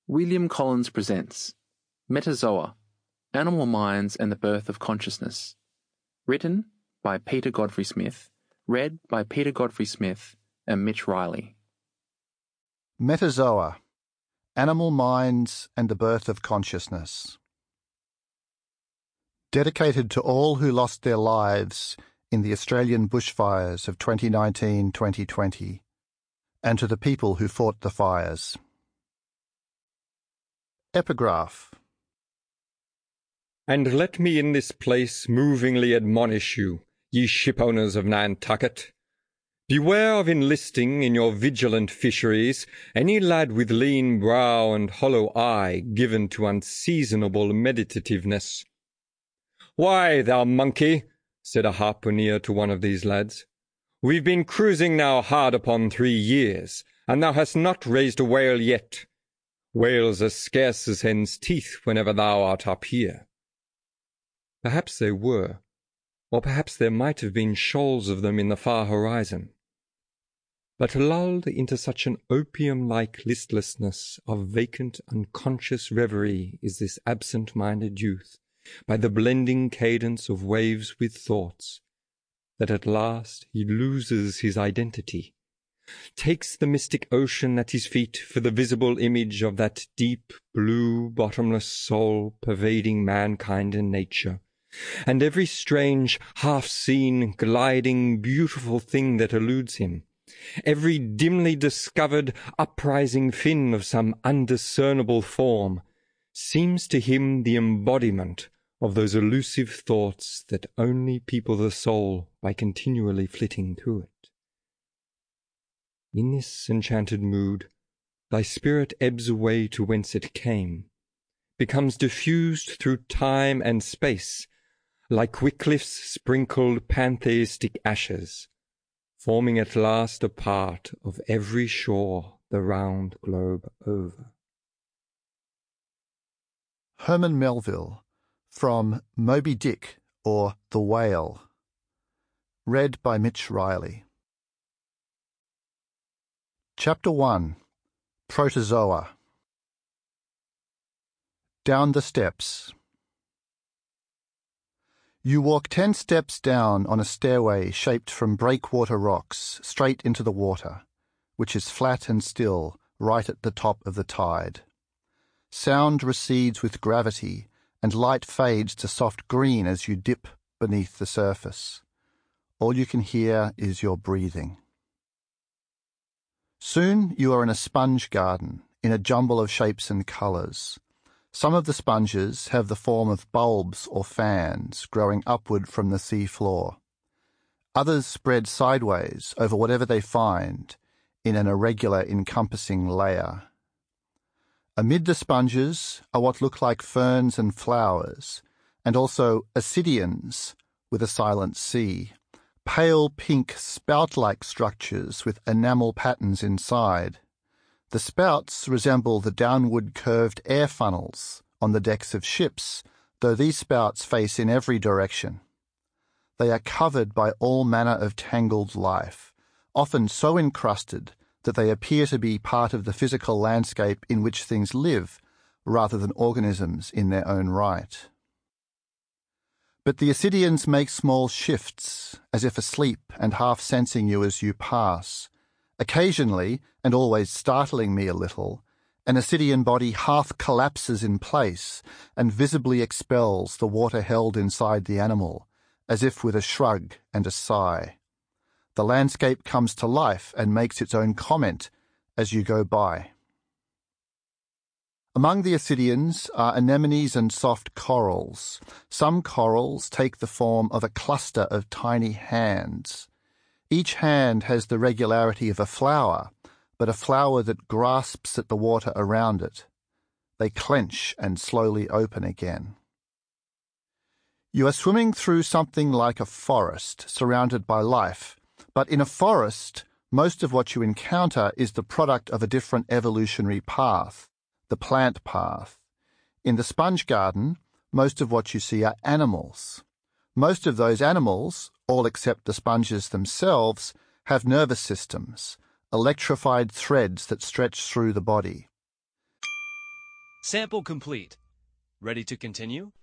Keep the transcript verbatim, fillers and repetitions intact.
William Collins presents Metazoa, Animal Minds and the Birth of Consciousness. Written by Peter Godfrey Smith, read by Peter Godfrey Smith and Mitch Riley. Metazoa, Animal Minds and the Birth of Consciousness. Dedicated to all who lost their lives in the Australian bushfires of twenty nineteen to twenty twenty, and to the people who fought the fires. Epigraph. And let me in this place movingly admonish you, ye shipowners of Nantucket. Beware of enlisting in your vigilant fisheries any lad with lean brow and hollow eye given to unseasonable meditativeness. Why, thou monkey, said a harpooner to one of these lads, we've been cruising now hard upon three years, and thou hast not raised a whale yet. Whales are scarce as hen's teeth whenever thou art up here. Perhaps they were, or perhaps there might have been shoals of them in the far horizon. But lulled into such an opium-like listlessness of vacant, unconscious reverie is this absent-minded youth, by the blending cadence of waves with thoughts, that at last he loses his identity, takes the mystic ocean at his feet for the visible image of that deep, blue, bottomless soul pervading mankind and nature, and every strange, half-seen, gliding, beautiful thing that eludes him, every dimly discovered, uprising fin of some undiscernible form, seems to him the embodiment of those elusive thoughts that only people the soul by continually flitting to it. In this enchanted mood, thy spirit ebbs away to whence it came, becomes diffused through time and space, like Wycliffe's sprinkled pantheistic ashes, forming at last a part of every shore the round globe over. Herman Melville, from Moby Dick, or The Whale. Read by Mitch Riley. Chapter one. Protozoa. Down the steps. You walk ten steps down on a stairway shaped from breakwater rocks straight into the water, which is flat and still right at the top of the tide. Sound recedes with gravity, and light fades to soft green as you dip beneath the surface. All you can hear is your breathing. Soon you are in a sponge garden, in a jumble of shapes and colours. Some of the sponges have the form of bulbs or fans growing upward from the sea floor. Others spread sideways over whatever they find in an irregular encompassing layer. Amid the sponges are what look like ferns and flowers, and also ascidians with a silent C, pale pink spout-like structures with enamel patterns inside. The spouts resemble the downward curved air funnels on the decks of ships, though these spouts face in every direction. They are covered by all manner of tangled life, often so encrusted that they appear to be part of the physical landscape in which things live, rather than organisms in their own right. But the ascidians make small shifts, as if asleep and half sensing you as you pass. Occasionally, and always startling me a little, an ascidian body half collapses in place and visibly expels the water held inside the animal, as if with a shrug and a sigh. The landscape comes to life and makes its own comment as you go by. Among the ascidians are anemones and soft corals. Some corals take the form of a cluster of tiny hands. Each hand has the regularity of a flower, but a flower that grasps at the water around it. They clench and slowly open again. You are swimming through something like a forest surrounded by life, but in a forest, most of what you encounter is the product of a different evolutionary path, the plant path. In the sponge garden, most of what you see are animals. Most of those animals, all except the sponges themselves, have nervous systems, electrified threads that stretch through the body. Sample complete. Ready to continue?